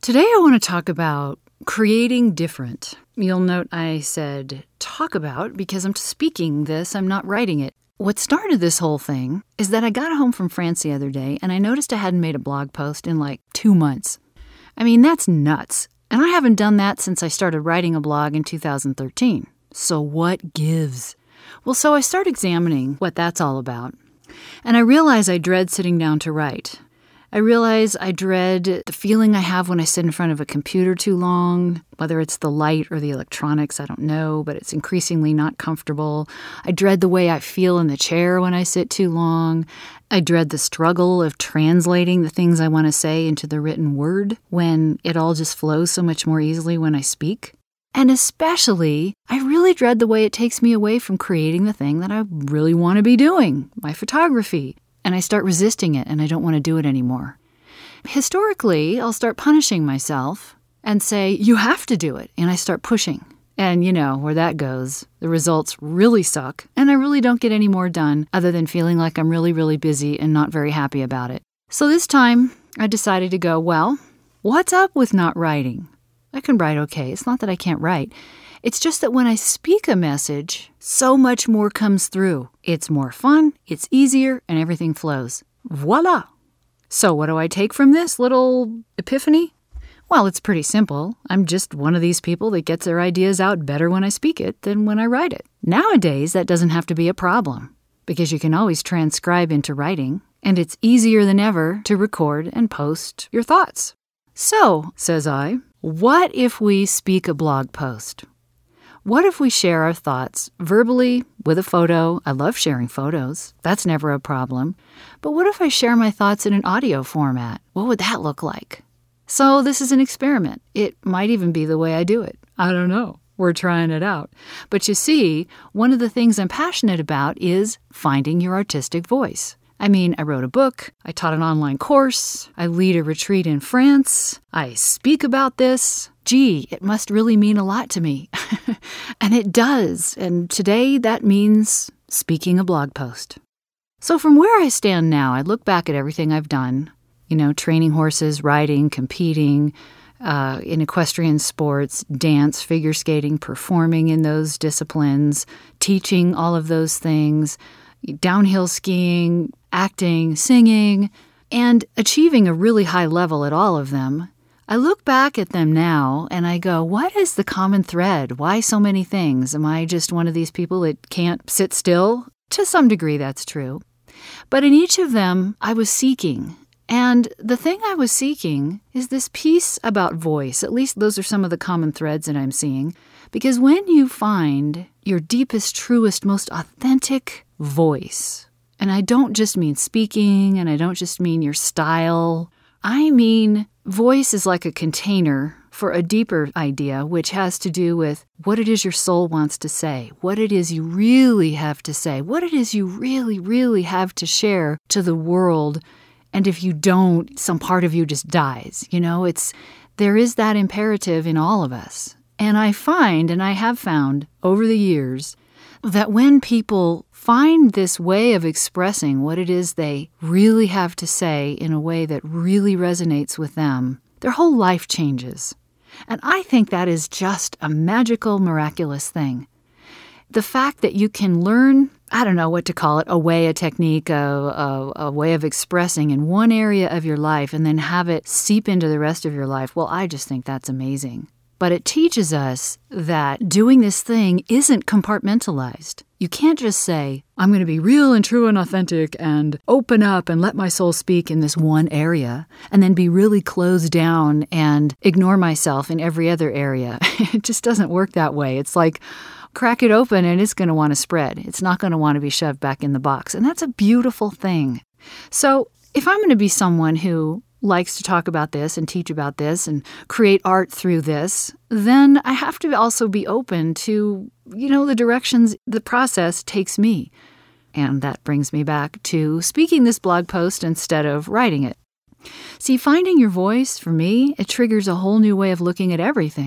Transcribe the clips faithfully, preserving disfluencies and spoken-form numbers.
Today I want to talk about creating different. You'll note I said talk about because I'm speaking this, I'm not writing it. What started this whole thing is that I got home from France the other day and I noticed I hadn't made a blog post in like two months. I mean, that's nuts. And I haven't done that since I started writing a blog in two thousand thirteen. So what gives? Well, so I start examining what that's all about. And I realize I dread sitting down to write. I realize I dread the feeling I have when I sit in front of a computer too long, whether it's the light or the electronics, I don't know, but it's increasingly not comfortable. I dread the way I feel in the chair when I sit too long. I dread the struggle of translating the things I want to say into the written word when it all just flows so much more easily when I speak. And especially, I really dread the way it takes me away from creating the thing that I really want to be doing, my photography. And I start resisting it, and I don't want to do it anymore. Historically, I'll start punishing myself and say, you have to do it, and I start pushing. And you know where that goes. The results really suck, and I really don't get any more done other than feeling like I'm really, really busy and not very happy about it. So this time, I decided to go, well, what's up with not writing? I can write okay. It's not that I can't write. It's just that when I speak a message, so much more comes through. It's more fun, it's easier, and everything flows. Voila! So what do I take from this little epiphany? Well, it's pretty simple. I'm just one of these people that gets their ideas out better when I speak it than when I write it. Nowadays, that doesn't have to be a problem, because you can always transcribe into writing, and it's easier than ever to record and post your thoughts. So, says I, what if we speak a blog post? What if we share our thoughts verbally with a photo? I love sharing photos. That's never a problem. But what if I share my thoughts in an audio format? What would that look like? So this is an experiment. It might even be the way I do it. I don't know. We're trying it out. But you see, one of the things I'm passionate about is finding your artistic voice. I mean, I wrote a book, I taught an online course, I lead a retreat in France, I speak about this. Gee, it must really mean a lot to me. And it does. And today that means speaking a blog post. So from where I stand now, I look back at everything I've done, you know, training horses, riding, competing, uh, in equestrian sports, dance, figure skating, performing in those disciplines, teaching all of those things, downhill skiing, acting, singing, and achieving a really high level at all of them. I look back at them now and I go, what is the common thread? Why so many things? Am I just one of these people that can't sit still? To some degree, that's true. But in each of them, I was seeking. And the thing I was seeking is this piece about voice. At least those are some of the common threads that I'm seeing. Because when you find your deepest, truest, most authentic voice, and I don't just mean speaking, and I don't just mean your style, I mean voice is like a container for a deeper idea, which has to do with what it is your soul wants to say, what it is you really have to say, what it is you really, really have to share to the world. And if you don't, some part of you just dies. You know, it's there is that imperative in all of us. And I find, and I have found over the years, that when people find this way of expressing what it is they really have to say in a way that really resonates with them, their whole life changes. And I think that is just a magical, miraculous thing. The fact that you can learn, I don't know what to call it, a way, a technique, a, a, a way of expressing in one area of your life and then have it seep into the rest of your life, well, I just think that's amazing. But it teaches us that doing this thing isn't compartmentalized. You can't just say, I'm going to be real and true and authentic and open up and let my soul speak in this one area and then be really closed down and ignore myself in every other area. It just doesn't work that way. It's like, crack it open and it's going to want to spread. It's not going to want to be shoved back in the box. And that's a beautiful thing. So if I'm going to be someone who likes to talk about this and teach about this and create art through this, then I have to also be open to, you know, the directions the process takes me. And that brings me back to speaking this blog post instead of writing it. See, finding your voice, for me, it triggers a whole new way of looking at everything.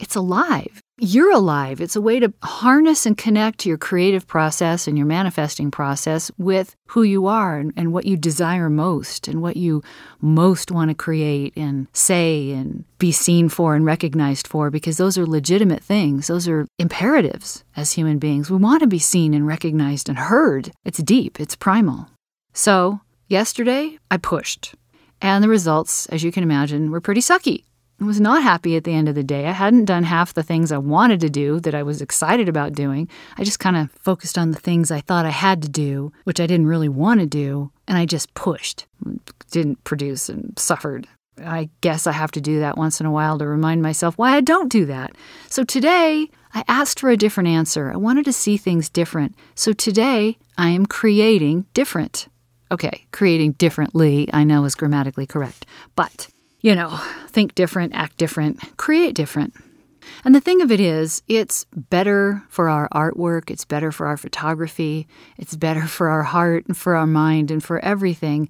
it's alive. You're alive. It's a way to harness and connect your creative process and your manifesting process with who you are and, and what you desire most and what you most want to create and say and be seen for and recognized for, because those are legitimate things. Those are imperatives as human beings. We want to be seen and recognized and heard. It's deep. It's primal. So yesterday, I pushed. And the results, as you can imagine, were pretty sucky. I was not happy at the end of the day. I hadn't done half the things I wanted to do that I was excited about doing. I just kind of focused on the things I thought I had to do, which I didn't really want to do, and I just pushed. Didn't produce and suffered. I guess I have to do that once in a while to remind myself why I don't do that. So today, I asked for a different answer. I wanted to see things different. So today, I am creating different. Okay, creating differently, I know is grammatically correct, but you know, think different, act different, create different. And the thing of it is, it's better for our artwork, it's better for our photography, it's better for our heart and for our mind and for everything.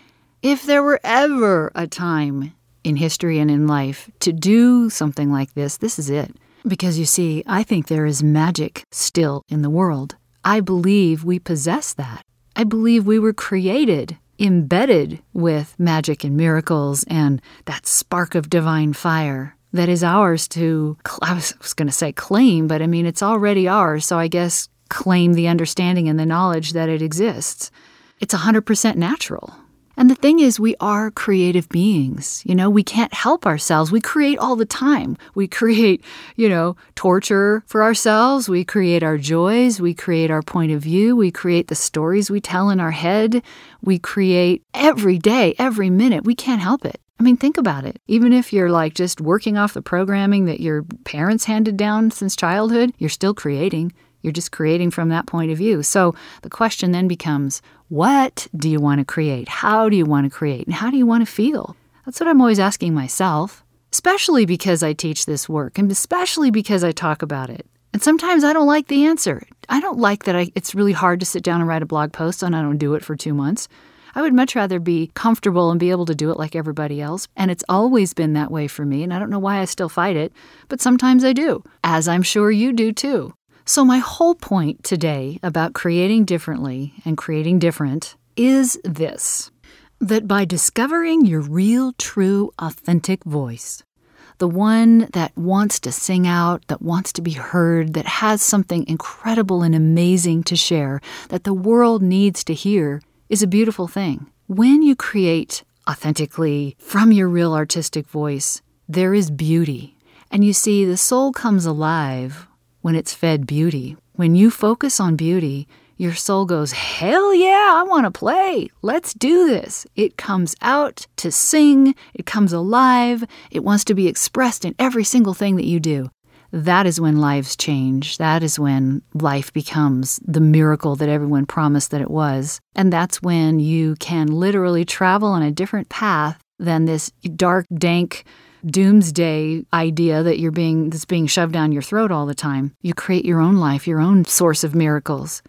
If there were ever a time in history and in life to do something like this, this is it. Because you see, I think there is magic still in the world. I believe we possess that. I believe we were created embedded with magic and miracles and that spark of divine fire that is ours to, I was, was going to say claim, but I mean, it's already ours, so I guess claim the understanding and the knowledge that it exists. It's one hundred percent natural. And the thing is, we are creative beings. You know, we can't help ourselves. We create all the time. We create, you know, torture for ourselves. We create our joys. We create our point of view. We create the stories we tell in our head. We create every day, every minute. We can't help it. I mean, think about it. Even if you're like just working off the programming that your parents handed down since childhood, you're still creating. You're just creating from that point of view. So the question then becomes, what do you want to create? How do you want to create? And how do you want to feel? That's what I'm always asking myself, especially because I teach this work and especially because I talk about it. And sometimes I don't like the answer. I don't like that I, it's really hard to sit down and write a blog post and I don't do it for two months. I would much rather be comfortable and be able to do it like everybody else. And it's always been that way for me. And I don't know why I still fight it, but sometimes I do, as I'm sure you do too. So my whole point today about creating differently and creating different is this, that by discovering your real, true, authentic voice, the one that wants to sing out, that wants to be heard, that has something incredible and amazing to share, that the world needs to hear, is a beautiful thing. When you create authentically from your real artistic voice, there is beauty. And you see, the soul comes alive when it's fed beauty. When you focus on beauty, your soul goes, hell yeah, I want to play. Let's do this. It comes out to sing. It comes alive. It wants to be expressed in every single thing that you do. That is when lives change. That is when life becomes the miracle that everyone promised that it was. And that's when you can literally travel on a different path than this dark, dank, doomsday idea that you're being that's being shoved down your throat all the time. You create your own life, your own source of miracles.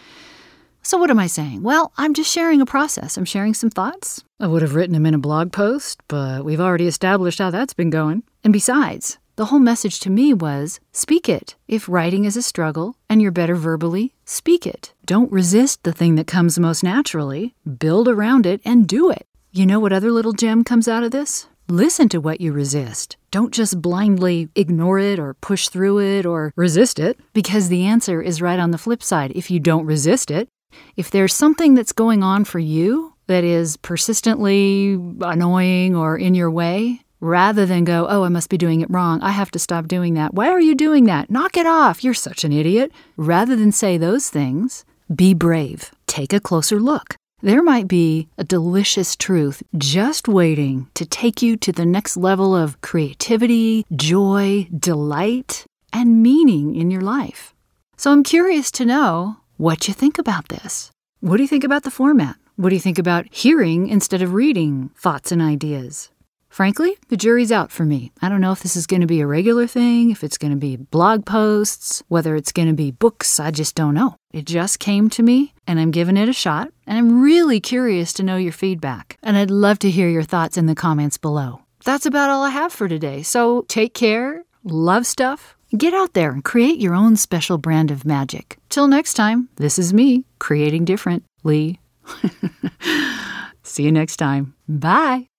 So what am I saying? Well, I'm just sharing a process. I'm sharing some thoughts. I would have written them in a blog post, but we've already established how that's been going. And besides, the whole message to me was, speak it. If writing is a struggle and you're better verbally, speak it. Don't resist the thing that comes most naturally. Build around it and do it. You know what other little gem comes out of this? Listen to what you resist. Don't just blindly ignore it or push through it or resist it, because the answer is right on the flip side. If you don't resist it, if there's something that's going on for you that is persistently annoying or in your way, rather than go, oh, I must be doing it wrong, I have to stop doing that. Why are you doing that? Knock it off. You're such an idiot. Rather than say those things, be brave. Take a closer look. There might be a delicious truth just waiting to take you to the next level of creativity, joy, delight, and meaning in your life. So I'm curious to know what you think about this. What do you think about the format? What do you think about hearing instead of reading thoughts and ideas? Frankly, the jury's out for me. I don't know if this is going to be a regular thing, if it's going to be blog posts, whether it's going to be books, I just don't know. It just came to me, and I'm giving it a shot, and I'm really curious to know your feedback. And I'd love to hear your thoughts in the comments below. That's about all I have for today, so take care. Love stuff? Get out there and create your own special brand of magic. Till next time, this is me, creating differently. See you next time. Bye.